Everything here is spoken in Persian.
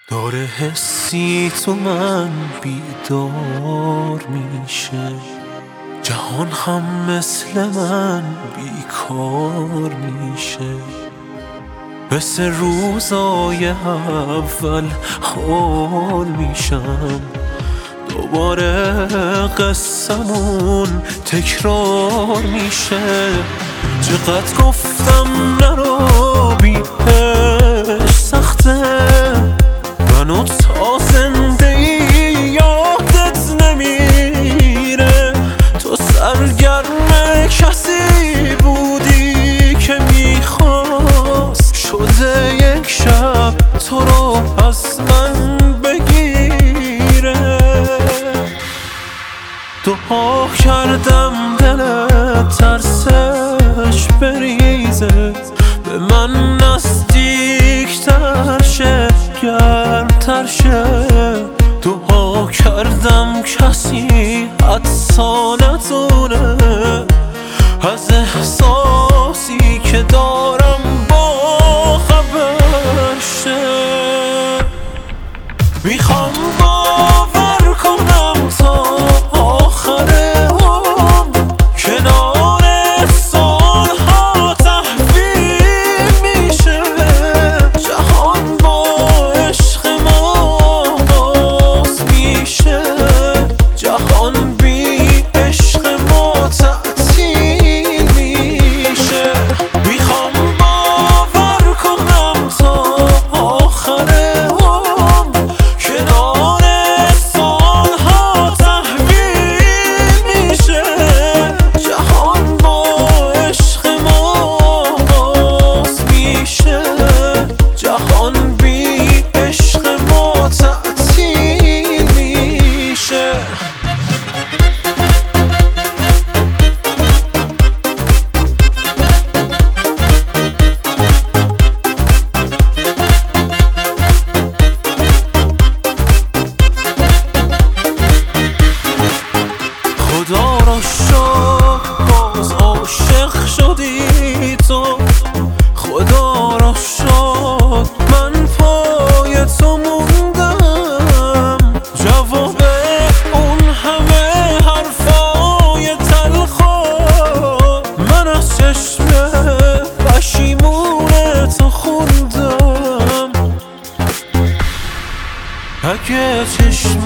داره حسی تو من بیدار میشه، جهان هم مثل من بیکار میشه. مثل روزای اول حال میشم، دوباره قصمون تکرار میشه. چقدر گفتم نرو بیش سخته، منو تا زنده ای یادت نمیره. تو سرگرم کسی بودی که میخواست، شده یک شب تو رو از من بگیره. دعا کردم دلت ترسش بریزه، به من نزدیکتر شه، گرمتر شه. دعا کردم کسی حدسا ندونه از احساسی که دارم با خبر شه. میخوام باور کنم تا آخر عمر، کنار سالها تحویل میشه. جهان با عشق ما باز میشه، جهان بی عشق ما تعطیل میشه. میخوام باور کنم تا آخر عمر، کنار سالها تحویل میشه. جهان با عشق ما باز میشه، جهان بی عشق ما تعطیل میشه. خدا را شکر باز عاشق شدی تو، خدا را شکر من پای تو موندم. جواب اون همه حرفای تلخو من از چشم پشیمون تو خوندم. اگه چشم